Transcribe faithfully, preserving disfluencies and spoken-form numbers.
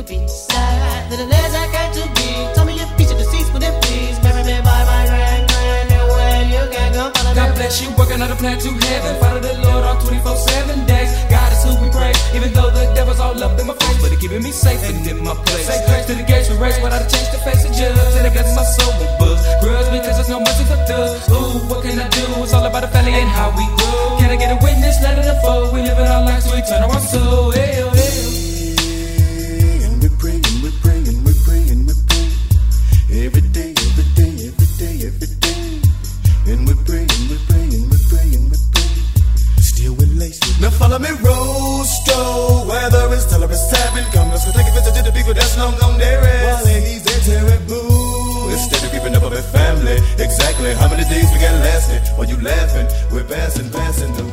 be sad. The days I got to be. Tell me your feature deceased, but it please. Marry me by my grand grand. And when you can go follow me. God bless you, working on a plan to heaven. Follow the Lord all twenty-four seven days. God is who we praise. Even though the devil's all up in my face, but he keeping me safe and in my place. Say grace to the gates we race, without a change to face the judge. And it blesses my soul with books. Grudge because there's no mercy for thugs. Ooh, what can I do? It's all about the family and how we grow. Can I get a witness? Let it unfold. We live in our lives, we turn our soul. Hey, oh, hey. And we're praying, we're praying, we're praying, we're praying. Every day, every day, every day, every day. And we're praying, we're praying, we're praying, we're praying. Still with lace. Now follow me, Rosto. Whether it's tell or it's seven. Come, let's go take a visit to the people that's long gone there is. While ladies, they're terrible. Instead of keeping up with family. Exactly how many days we got lasting? While you laughing, we're passing, passing the